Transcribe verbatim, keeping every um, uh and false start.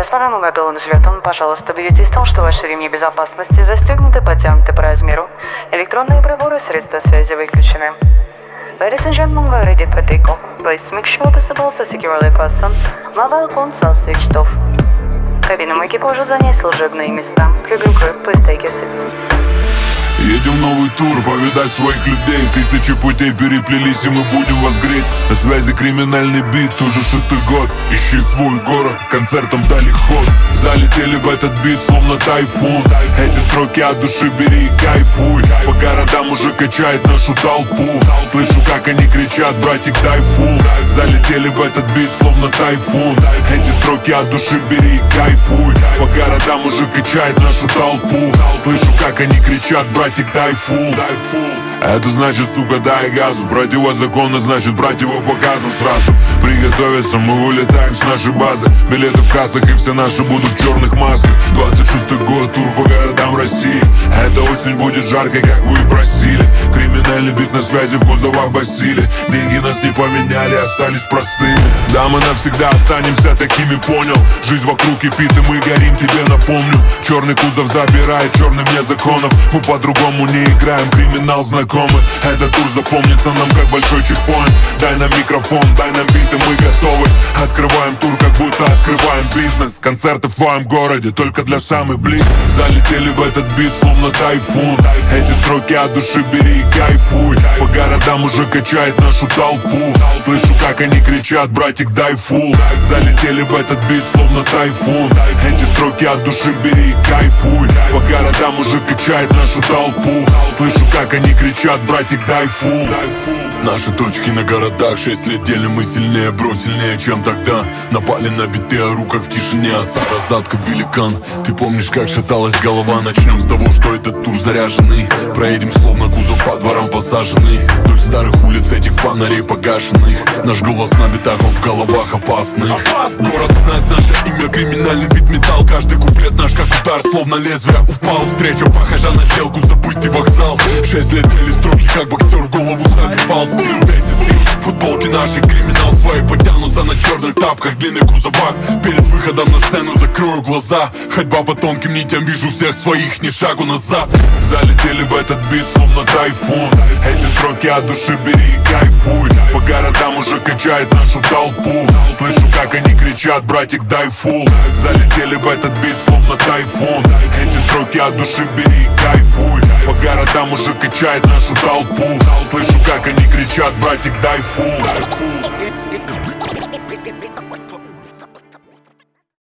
Посмотрел на доллар жетон, пожалуйста, убедитесь в том, что ваши ремни безопасности застегнуты, подтянуты по размеру. Электронные приборы, средства связи выключены. Ladies and gentlemen, we're ready for takeoff. Please make sure the seatbelts are securely fastened. Mobile phones are switched off. Кабинам экипажа занять служебные места. Cabin crew, please take your seats. Едем в новый тур, повидать своих людей. Тысячи путей переплелись, и мы будем вас греть. На связи криминальный бит, уже шестой год. Ищи свой город, концертом дали ход. Залетели в этот бит, словно тайфун. Эти строки от души бери и кайфуй. По городам уже качает нашу толпу. Слышу, как они кричат, братик, дай фул. Залетели в этот бит, словно тайфун. Эти строки от души бери и кайфуй. По городам уже качает нашу толпу. Слышу, как они кричат, братик, дай фул, дай фул. Это значит, сука, дай газу. Противозаконно, значит, брать его показом сразу. Приготовиться, мы улетаем с нашей базы. Билеты в кассах, и все наши будут в черных масках. Двадцать шестой год, тур по городам России. Эта осень будет жаркой, как вы и просили. Криминальный бит на связи, в кузовах басили. Деньги нас не поменяли, остались простыми. Да, мы навсегда останемся такими, понял. Жизнь вокруг кипит, и мы горим, тебе напомню. Черный кузов забирает черным вне законов. Мы по-другому не играем, криминал знакомый. Этот тур запомнится нам как большой чекпоинт. Дай нам микрофон, дай нам бит, и мы готовы. Открываем тур, как будто открываем бизнес. Концерты в твоем городе, только для самых близких. Залетели в этот бит, словно тайфун. Эти строки от души бери и кайфуй. По городам уже качает нашу толпу. Слышу, как они кричат, братик, дай фул. Залетели в этот бит, словно тайфун. Эти строки от души бери и кайфуй. По городам уже качает нашу толпу. Слышу, как они кричат, братик, дай фул. Наши точки на городах, шесть лет делим мы сильнее, бро, сильнее, чем тогда. Напали на биты, ору, как в тишине, оса, раздатка великан. Ты помнишь, как шаталась голова? Начнем с того, что этот тур заряженный. Проедем, словно кузов по дворам посаженный. Вдоль старых улиц этих фонарей погашенных. Наш голос на битах, он в головах опасный. Город знает наше имя, криминальный бит, металл. Каждый куплет наш, как удар, словно лезвие упал. Встреча похожа на сделку, забытый вокзал. Шесть лет тели строки, как боксер в голову забивал. Стил, весь стил, футболки наши, криминал свои потянутся на черных тапках, длинный крузовак. Перед выходом на сцену закрою глаза. Ходьба по тонким нитям, вижу всех своих, ни шагу назад. Залетели в этот бит, словно тайфун. Эти строки от души бери и кайфуй. По городам уже качает нашу толпу. Слышу, как они кричат, братик, дай фул. Залетели в этот бит, словно тайфун. Эти строки от души бери и кайфуй. По городам уже качает нашу толпу. Слышу, как они кричат, братик, дай фул.